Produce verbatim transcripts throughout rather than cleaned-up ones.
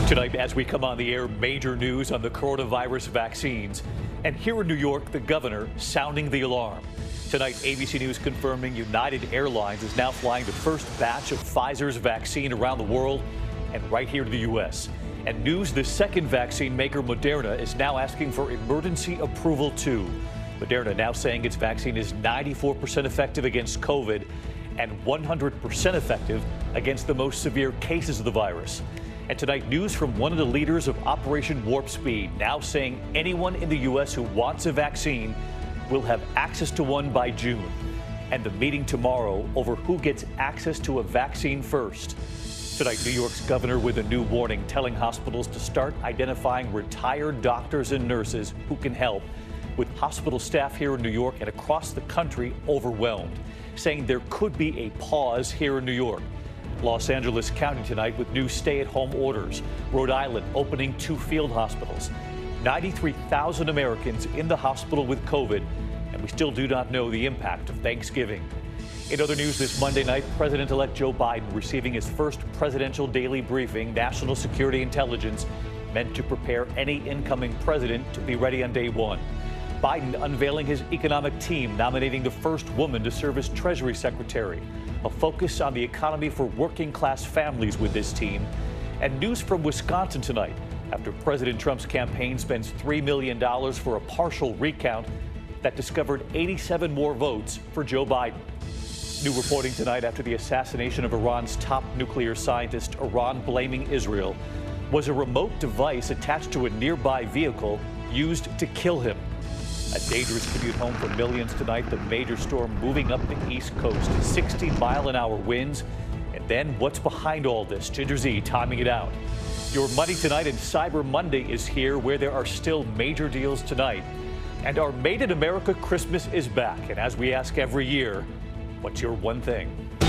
Tonight, as we come on the air, major news on the coronavirus vaccines. And here in New York, the governor sounding the alarm. Tonight, A B C News confirming United Airlines is now flying the first batch of Pfizer's vaccine around the world and right here to the U S. And news the second vaccine maker, Moderna, is now asking for emergency approval too. Moderna now saying its vaccine is ninety-four percent effective against COVID and one hundred percent effective against the most severe cases of the virus. And tonight, news from one of the leaders of Operation Warp Speed, now saying anyone in the U S who wants a vaccine will have access to one by June. And the meeting tomorrow over who gets access to a vaccine first. Tonight, New York's governor with a new warning telling hospitals to start identifying retired doctors and nurses who can help, with hospital staff here in New York and across the country overwhelmed, saying there could be a pause here in New York. Los Angeles County tonight with new stay-at-home orders. Rhode Island opening two field hospitals. ninety-three thousand Americans in the hospital with COVID, and we still do not know the impact of Thanksgiving. In other news this Monday night, President-elect Joe Biden receiving his first presidential daily briefing, national security intelligence, meant to prepare any incoming president to be ready on day one. Biden unveiling his economic team, nominating the first woman to serve as Treasury Secretary. A focus on the economy for working-class families with this team. And news from Wisconsin tonight, after President Trump's campaign spends three million dollars for a partial recount that discovered eighty-seven more votes for Joe Biden. New reporting tonight after the assassination of Iran's top nuclear scientist, Iran blaming Israel, was a remote device attached to a nearby vehicle used to kill him. A dangerous commute home for millions tonight. The major storm moving up the East Coast. sixty mile an hour winds. And then what's behind all this? Ginger Z timing it out. Your Money Tonight and Cyber Monday is here, where there are still major deals tonight. And our Made in America Christmas is back. And as we ask every year, what's your one thing?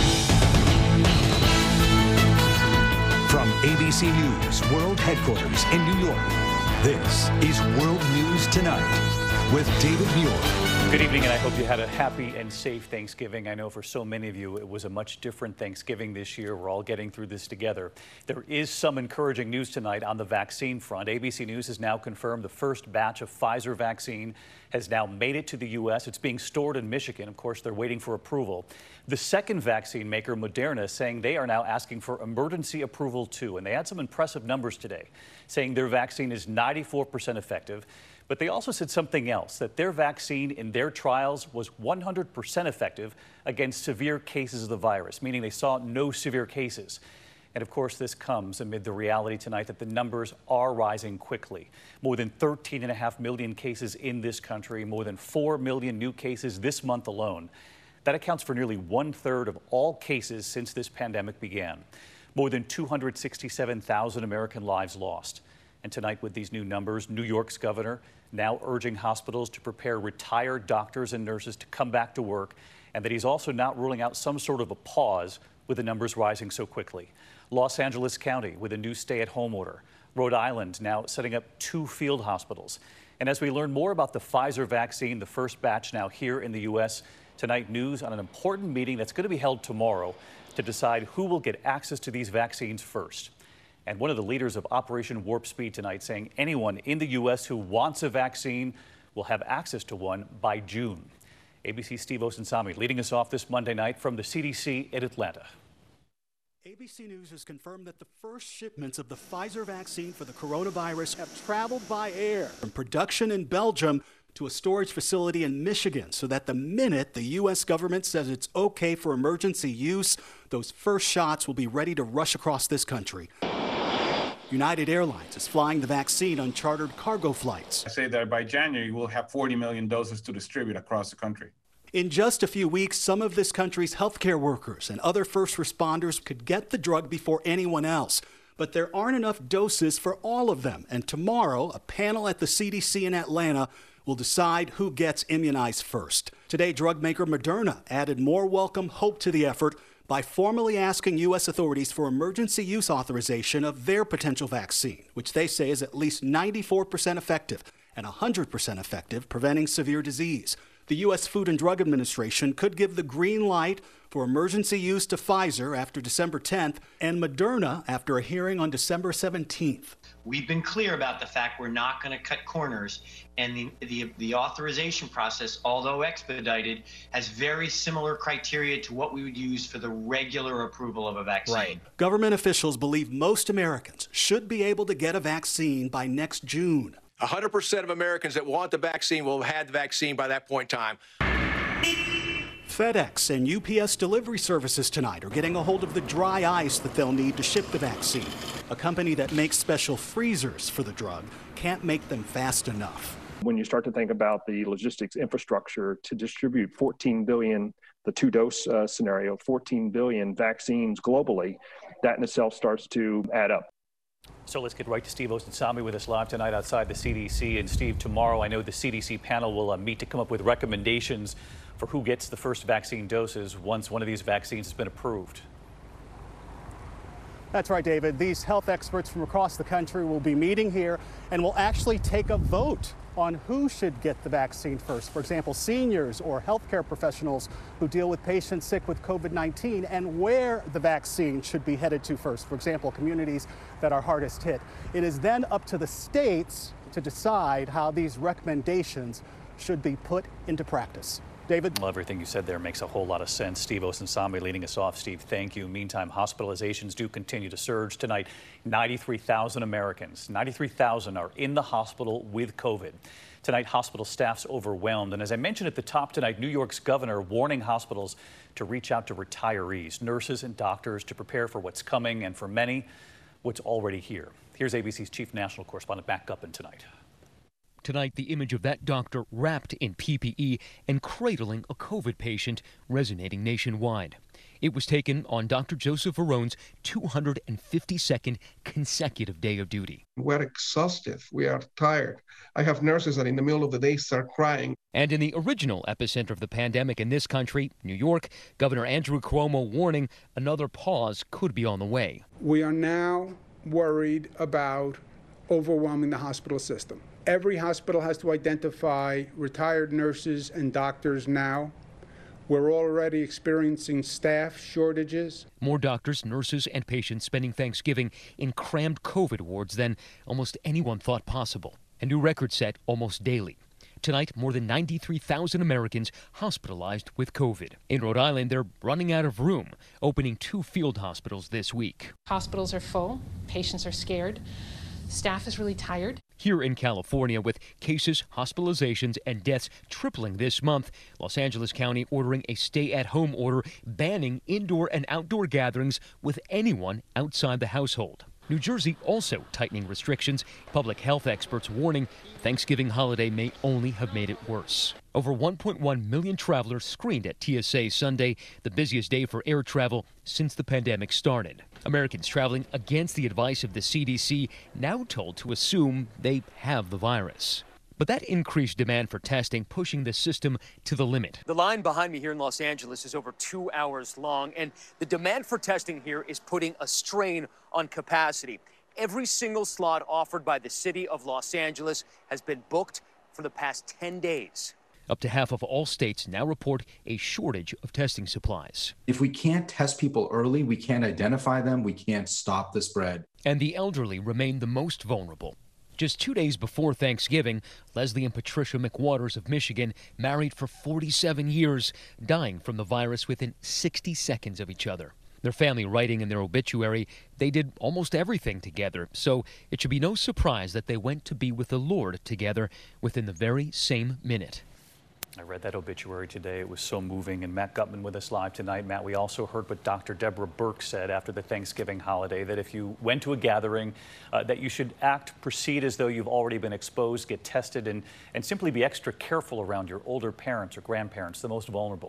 From A B C News World Headquarters in New York, this is World News Tonight with David Muir. Good evening, and I hope you had a happy and safe Thanksgiving. I know for so many of you, it was a much different Thanksgiving this year. We're all getting through this together. There is some encouraging news tonight on the vaccine front. A B C News has now confirmed the first batch of Pfizer vaccine has now made it to the U S. It's being stored in Michigan. Of course, they're waiting for approval. The second vaccine maker, Moderna, saying they are now asking for emergency approval too. And they had some impressive numbers today, saying their vaccine is ninety-four percent effective. But they also said something else, that their vaccine in their trials was one hundred percent effective against severe cases of the virus, meaning they saw no severe cases. And of course, this comes amid the reality tonight that the numbers are rising quickly. More than thirteen and a half million cases in this country, more than four million new cases this month alone. That accounts for nearly one third of all cases since this pandemic began. More than two hundred sixty-seven thousand American lives lost. And tonight, with these new numbers, New York's governor now urging hospitals to prepare retired doctors and nurses to come back to work, and that he's also not ruling out some sort of a pause with the numbers rising so quickly. Los Angeles County with a new stay-at-home order. Rhode Island now setting up two field hospitals. And as we learn more about the Pfizer vaccine, the first batch now here in the U S, tonight news on an important meeting that's going to be held tomorrow to decide who will get access to these vaccines first. And one of the leaders of Operation Warp Speed tonight saying anyone in the U S who wants a vaccine will have access to one by June. A B C's Steve Osunsami leading us off this Monday night from the C D C in Atlanta. A B C News has confirmed that the first shipments of the Pfizer vaccine for the coronavirus have traveled by air from production in Belgium to a storage facility in Michigan, so that the minute the U S government says it's okay for emergency use, those first shots will be ready to rush across this country. United Airlines is flying the vaccine on chartered cargo flights. I say that by January, we'll have forty million doses to distribute across the country. In just a few weeks, some of this country's healthcare workers and other first responders could get the drug before anyone else. But there aren't enough doses for all of them. And tomorrow, a panel at the C D C in Atlanta will decide who gets immunized first. Today, drug maker Moderna added more welcome hope to the effort by formally asking U S authorities for emergency use authorization of their potential vaccine, which they say is at least ninety-four percent effective and one hundred percent effective preventing severe disease. The U S Food and Drug Administration could give the green light for emergency use to Pfizer after December tenth and Moderna after a hearing on December seventeenth. We've been clear about the fact we're not going to cut corners, and the, the, the authorization process, although expedited, has very similar criteria to what we would use for the regular approval of a vaccine. Right. Government officials believe most Americans should be able to get a vaccine by next June. one hundred percent of Americans that want the vaccine will have had the vaccine by that point in time. FedEx and U P S delivery services tonight are getting a hold of the dry ice that they'll need to ship the vaccine. A company that makes special freezers for the drug can't make them fast enough. When you start to think about the logistics infrastructure to distribute fourteen billion, the two-dose uh, scenario, fourteen billion vaccines globally, that in itself starts to add up. So let's get right to Steve Osunsami with us live tonight outside the C D C. And Steve, tomorrow I know the C D C panel will uh, meet to come up with recommendations for who gets the first vaccine doses once one of these vaccines has been approved. That's right, David. These health experts from across the country will be meeting here and will actually take a vote on who should get the vaccine first. For example, seniors or healthcare professionals who deal with patients sick with COVID nineteen, and where the vaccine should be headed to first. For example, communities that are hardest hit. It is then up to the states to decide how these recommendations should be put into practice. David? Well, everything you said there makes a whole lot of sense. Steve Osunsami leading us off. Steve, thank you. Meantime, hospitalizations do continue to surge tonight. ninety-three thousand Americans, ninety-three thousand are in the hospital with COVID. Tonight, hospital staff's overwhelmed. And as I mentioned at the top tonight, New York's governor warning hospitals to reach out to retirees, nurses and doctors to prepare for what's coming and for many, what's already here. Here's A B C's chief national correspondent, Matt Gutman, tonight. Tonight, the image of that doctor wrapped in P P E and cradling a COVID patient resonating nationwide. It was taken on Doctor Joseph Arone's two hundred fifty-second consecutive day of duty. We're exhausted. We are tired. I have nurses that in the middle of the day start crying. And in the original epicenter of the pandemic in this country, New York, Governor Andrew Cuomo warning another pause could be on the way. We are now worried about overwhelming the hospital system. Every hospital has to identify retired nurses and doctors now. We're already experiencing staff shortages. More doctors, nurses, and patients spending Thanksgiving in crammed COVID wards than almost anyone thought possible. A new record set almost daily. Tonight, more than ninety-three thousand Americans hospitalized with COVID. In Rhode Island, they're running out of room, opening two field hospitals this week. Hospitals are full, patients are scared, staff is really tired. Here in California, with cases, hospitalizations, and deaths tripling this month, Los Angeles County ordering a stay-at-home order banning indoor and outdoor gatherings with anyone outside the household. New Jersey also tightening restrictions. Public health experts warning Thanksgiving holiday may only have made it worse. Over one point one million travelers screened at T S A Sunday, the busiest day for air travel since the pandemic started. Americans traveling against the advice of the C D C now told to assume they have the virus. But that increased demand for testing pushing the system to the limit. The line behind me here in Los Angeles is over two hours long, and the demand for testing here is putting a strain on capacity. Every single slot offered by the city of Los Angeles has been booked for the past ten days. Up to half of all states now report a shortage of testing supplies. If we can't test people early, we can't identify them, we can't stop the spread. And the elderly remain the most vulnerable. Just two days before Thanksgiving, Leslie and Patricia McWaters of Michigan, married for forty-seven years, dying from the virus within sixty seconds of each other. Their family writing in their obituary, they did almost everything together, so it should be no surprise that they went to be with the Lord together within the very same minute. I read that obituary today. It was so moving. And Matt Gutman with us live tonight. Matt, we also heard what Doctor Deborah Birx said after the Thanksgiving holiday, that if you went to a gathering, uh, that you should act, proceed as though you've already been exposed, get tested, and, and simply be extra careful around your older parents or grandparents, the most vulnerable.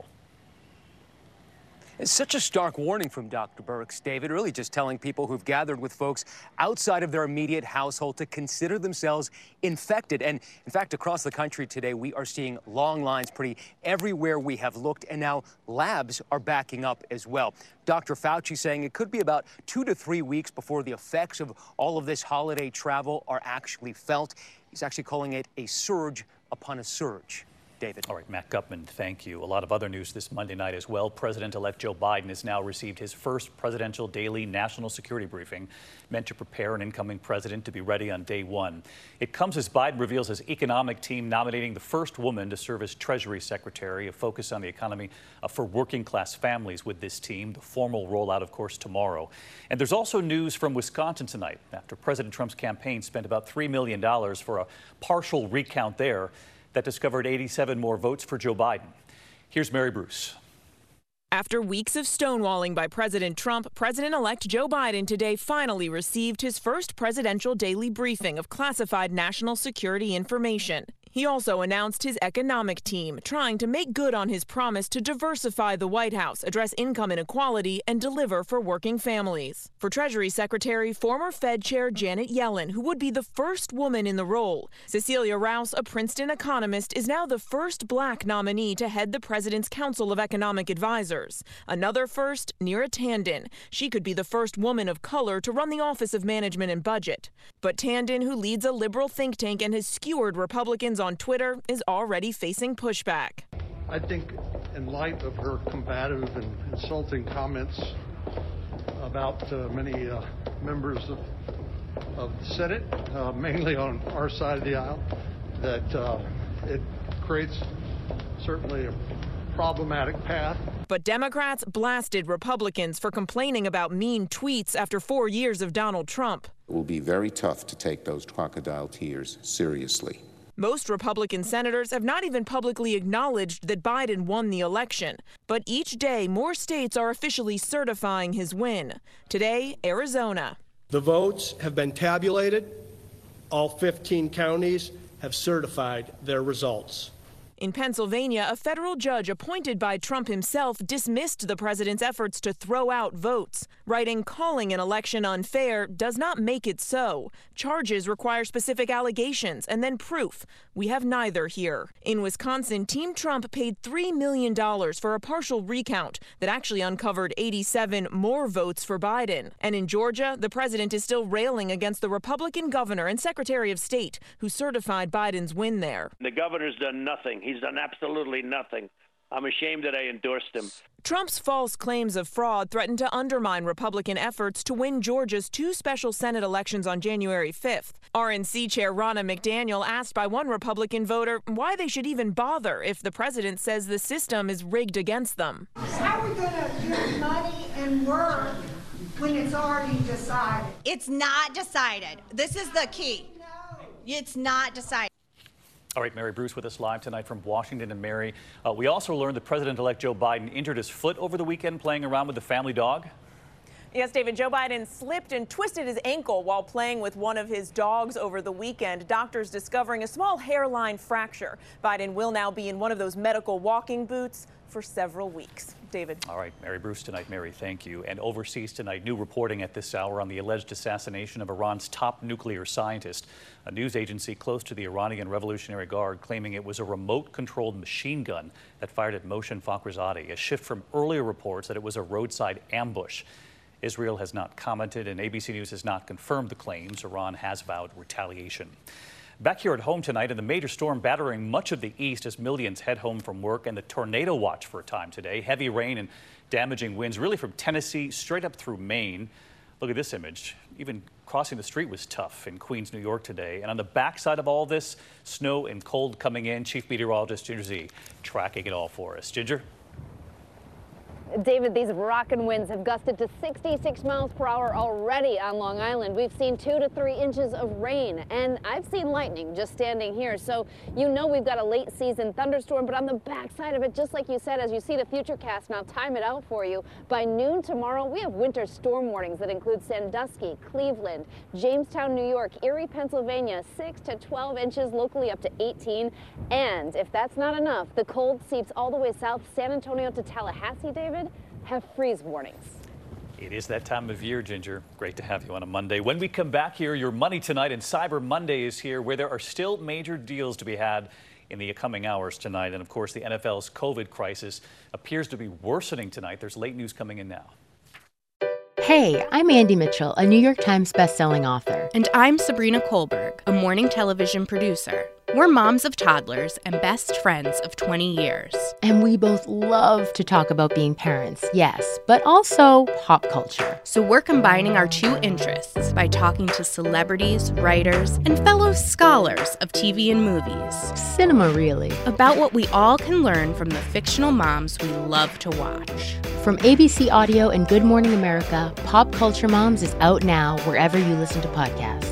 It's such a stark warning from Doctor Birx, David, really just telling people who've gathered with folks outside of their immediate household to consider themselves infected. And in fact, across the country today, we are seeing long lines pretty everywhere we have looked, and now labs are backing up as well. Doctor Fauci saying it could be about two to three weeks before the effects of all of this holiday travel are actually felt. He's actually calling it a surge upon a surge. David. All right, Matt Gutman, thank you. A lot of other news this Monday night as well. President-elect Joe Biden has now received his first presidential daily national security briefing, meant to prepare an incoming president to be ready on day one. It comes as Biden reveals his economic team nominating the first woman to serve as Treasury Secretary, a focus on the economy uh, for working-class families with this team. The formal rollout, of course, tomorrow. And there's also news from Wisconsin tonight, after President Trump's campaign spent about three million dollars for a partial recount there that discovered eighty-seven more votes for Joe Biden. Here's Mary Bruce. After weeks of stonewalling by President Trump, President-elect Joe Biden today finally received his first presidential daily briefing of classified national security information. He also announced his economic team, trying to make good on his promise to diversify the White House, address income inequality, and deliver for working families. For Treasury Secretary, former Fed Chair Janet Yellen, who would be the first woman in the role. Cecilia Rouse, a Princeton economist, is now the first black nominee to head the President's Council of Economic Advisors. Another first, Neera Tanden. She could be the first woman of color to run the Office of Management and Budget. But Tanden, who leads a liberal think tank and has skewered Republicans on Twitter, is already facing pushback. I think in light of her combative and insulting comments about uh, many uh, members of, of the Senate, uh, mainly on our side of the aisle, that uh, it creates certainly a problematic path. But Democrats blasted Republicans for complaining about mean tweets after four years of Donald Trump. It will be very tough to take those crocodile tears seriously. Most Republican senators have not even publicly acknowledged that Biden won the election. But each day, more states are officially certifying his win. Today, Arizona. The votes have been tabulated. All fifteen counties have certified their results. In Pennsylvania, a federal judge appointed by Trump himself dismissed the president's efforts to throw out votes, writing, "Calling an election unfair does not make it so. Charges require specific allegations and then proof. We have neither here." In Wisconsin, Team Trump paid three million dollars for a partial recount that actually uncovered eighty-seven more votes for Biden. And in Georgia, the president is still railing against the Republican governor and Secretary of State who certified Biden's win there. The governor's done nothing. He's done absolutely nothing. I'm ashamed that I endorsed him. Trump's false claims of fraud threaten to undermine Republican efforts to win Georgia's two special Senate elections on January fifth. R N C Chair Ronna McDaniel asked by one Republican voter why they should even bother if the president says the system is rigged against them. How are we going to give money and work when it's already decided? It's not decided. This is the key. It's not decided. All right, Mary Bruce with us live tonight from Washington. And Mary, uh, we also learned that President-elect Joe Biden injured his foot over the weekend playing around with the family dog. Yes, David, Joe Biden slipped and twisted his ankle while playing with one of his dogs over the weekend. Doctors discovering a small hairline fracture. Biden will now be in one of those medical walking boots for several weeks. David. All right, Mary Bruce tonight. Mary, thank you. And overseas tonight, new reporting at this hour on the alleged assassination of Iran's top nuclear scientist. A news agency close to the Iranian Revolutionary Guard claiming it was a remote-controlled machine gun that fired at Mohsen Fakhrizadeh, a shift from earlier reports that it was a roadside ambush. Israel has not commented, and A B C News has not confirmed the claims. Iran has vowed retaliation. Back here at home tonight, and the major storm battering much of the east as millions head home from work, and the tornado watch for a time today. Heavy rain and damaging winds really from Tennessee straight up through Maine. Look at this image. Even crossing the street was tough in Queens, New York today. And on the backside of all this, snow and cold coming in. Chief Meteorologist Ginger Zee tracking it all for us. Ginger? David, these rockin' winds have gusted to sixty-six miles per hour already on Long Island. We've seen two to three inches of rain, and I've seen lightning just standing here. So you know we've got a late season thunderstorm, but on the backside of it, just like you said, as you see the futurecast, now time it out for you. By noon tomorrow, we have winter storm warnings that include Sandusky, Cleveland, Jamestown, New York, Erie, Pennsylvania, six to twelve inches, locally up to eighteen. And if that's not enough, the cold seeps all the way south, San Antonio to Tallahassee, David, have freeze warnings. It is that time of year, Ginger. Great to have you on a Monday. When we come back here, your Money Tonight and Cyber Monday is here, where there are still major deals to be had in the coming hours tonight. And of course, the N F L's COVID crisis appears to be worsening tonight. There's late news coming in now. Hey, I'm Andy Mitchell, a New York Times bestselling author. And I'm Sabrina Kohlberg, a morning television producer. We're moms of toddlers and best friends of twenty years. And we both love to talk about being parents, yes, but also pop culture. So we're combining our two interests by talking to celebrities, writers, and fellow scholars of T V and movies. Cinema, really. About what we all can learn from the fictional moms we love to watch. From A B C Audio and Good Morning America, Pop Culture Moms is out now wherever you listen to podcasts.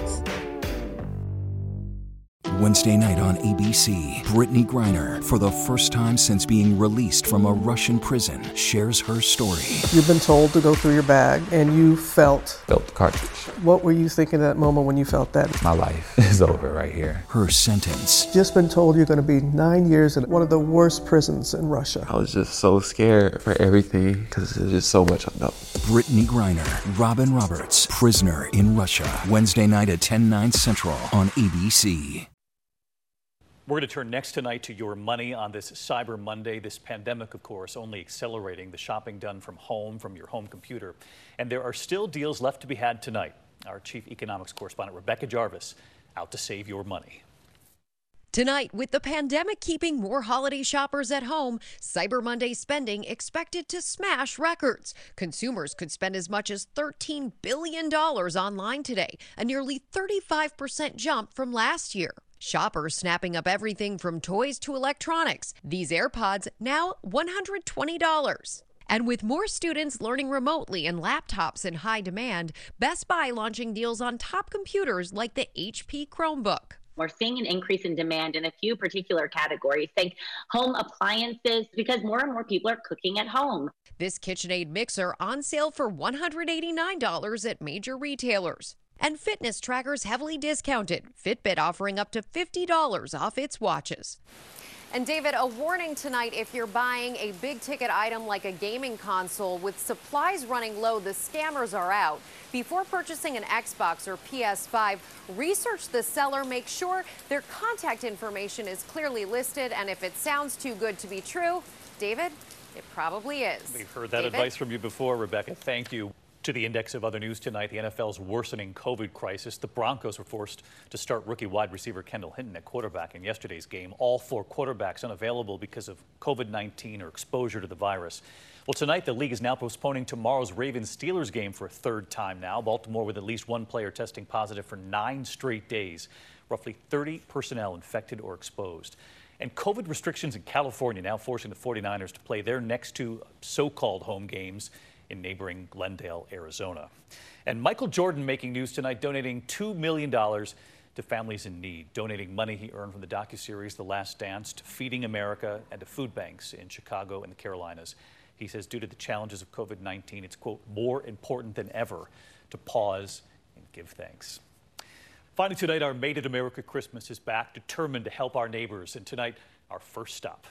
Wednesday night on A B C, Brittany Griner, for the first time since being released from a Russian prison, shares her story. You've been told to go through your bag, and you felt... Felt the cartridge. What were you thinking at that moment when you felt that? My life is over right here. Her sentence. Just been told you're going to be nine years in one of the worst prisons in Russia. I was just so scared for everything, because there's just so much unknown. Brittany Griner, Robin Roberts, Prisoner in Russia. Wednesday night at ten, nine Central on A B C. We're going to turn next tonight to your money on this Cyber Monday. This pandemic, of course, only accelerating the shopping done from home, from your home computer. And there are still deals left to be had tonight. Our chief economics correspondent, Rebecca Jarvis, out to save your money. Tonight, with the pandemic keeping more holiday shoppers at home, Cyber Monday spending expected to smash records. Consumers could spend as much as thirteen billion dollars online today, a nearly thirty-five percent jump from last year. Shoppers snapping up everything from toys to electronics. These AirPods now one hundred twenty dollars. And with more students learning remotely and laptops in high demand, Best Buy launching deals on top computers like the H P Chromebook. We're seeing an increase in demand in a few particular categories, think home appliances, because more and more people are cooking at home. This KitchenAid mixer on sale for one hundred eighty-nine dollars at major retailers. And fitness trackers heavily discounted. Fitbit offering up to fifty dollars off its watches. And David, a warning tonight if you're buying a big ticket item like a gaming console with supplies running low, the scammers are out. Before purchasing an Xbox or P S five, research the seller, make sure their contact information is clearly listed, and if it sounds too good to be true, David, it probably is. We've heard that David? advice from you before, Rebecca. Thank you. To the index of other news tonight, the N F L's worsening COVID crisis. The Broncos were forced to start rookie wide receiver Kendall Hinton at quarterback in yesterday's game. All four quarterbacks unavailable because of COVID nineteen or exposure to the virus. Well, tonight the league is now postponing tomorrow's Ravens-Steelers game for a third time now. Baltimore with at least one player testing positive for nine straight days. Roughly thirty personnel infected or exposed. And COVID restrictions in California now forcing the forty-niners to play their next two so-called home games in neighboring Glendale, Arizona. And Michael Jordan making news tonight, donating two million dollars to families in need, donating money he earned from the docuseries The Last Dance to Feeding America and to food banks in Chicago and the Carolinas. He says due to the challenges of COVID nineteen, it's, quote, more important than ever to pause and give thanks. Finally tonight, our Made in America Christmas is back, determined to help our neighbors. And tonight, our first stop.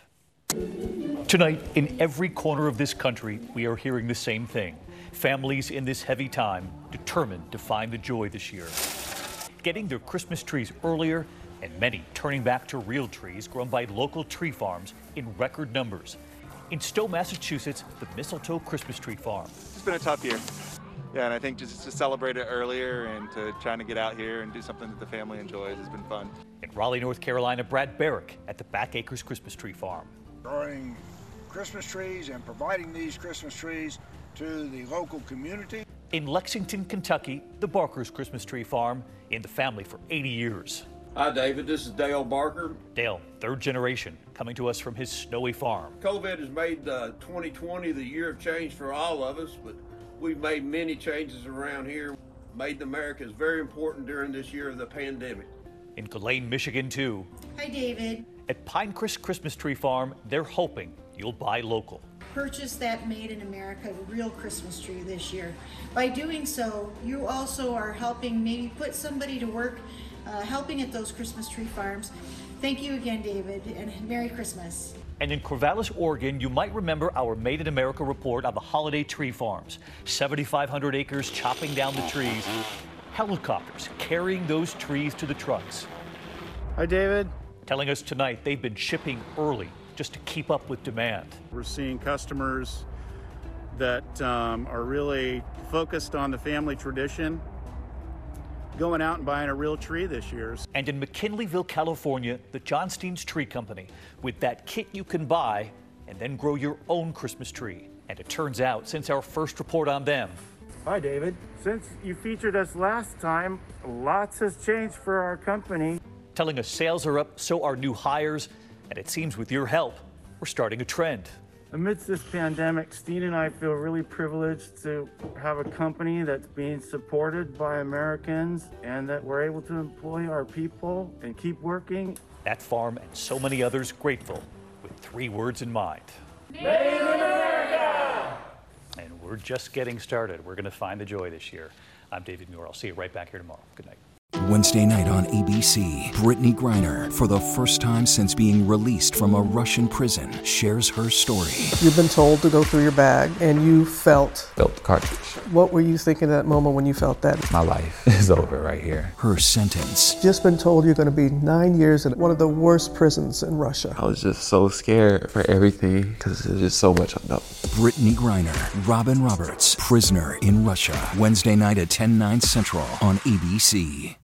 Tonight, in every corner of this country, we are hearing the same thing. Families in this heavy time determined to find the joy this year. Getting their Christmas trees earlier, and many turning back to real trees grown by local tree farms in record numbers. In Stowe, Massachusetts, the Mistletoe Christmas Tree Farm. It's been a tough year. Yeah, and I think just to celebrate it earlier and to trying to get out here and do something that the family enjoys has been fun. In Raleigh, North Carolina, Brad Barrick at the Back Acres Christmas Tree Farm. Growing Christmas trees and providing these Christmas trees to the local community. In Lexington, Kentucky, the Barker's Christmas Tree Farm, in the family for eighty years. Hi, David. This is Dale Barker. Dale, third generation, coming to us from his snowy farm. COVID has made uh, twenty twenty the year of change for all of us, but we've made many changes around here. Made in America is very important during this year of the pandemic. In Ghislaine, Michigan, too. Hi, David. At Pinecrest Christmas Tree Farm, they're hoping you'll buy local. Purchase that Made in America real Christmas tree this year. By doing so, you also are helping maybe put somebody to work uh, helping at those Christmas tree farms. Thank you again, David, and Merry Christmas. And in Corvallis, Oregon, you might remember our Made in America report on the holiday tree farms. seventy-five hundred acres chopping down the trees. Helicopters carrying those trees to the trucks. Hi, David. Telling us tonight they've been shipping early just to keep up with demand. We're seeing customers that um, are really focused on the family tradition going out and buying a real tree this year. And in McKinleyville, California, the Johnstein's Tree Company, with that kit you can buy and then grow your own Christmas tree. And it turns out, since our first report on them, Hi, David. Since you featured us last time, lots has changed for our company. telling us sales are up, so are new hires, and it seems with your help, we're starting a trend. Amidst this pandemic, Steen and I feel really privileged to have a company that's being supported by Americans and that we're able to employ our people and keep working. That farm and so many others grateful with three words in mind. Made in America! And we're just getting started. We're going to find the joy this year. I'm David Muir. I'll see you right back here tomorrow. Good night. Wednesday night on A B C, Brittany Griner, for the first time since being released from a Russian prison, shares her story. You've been told to go through your bag, and you felt... Felt the cartridge. What were you thinking at that moment when you felt that? My life is over right here. Her sentence. Just been told you're going to be nine years in one of the worst prisons in Russia. I was just so scared for everything because there's just so much unknown. Brittany Griner, Robin Roberts, prisoner in Russia. Wednesday night at ten, nine central on A B C.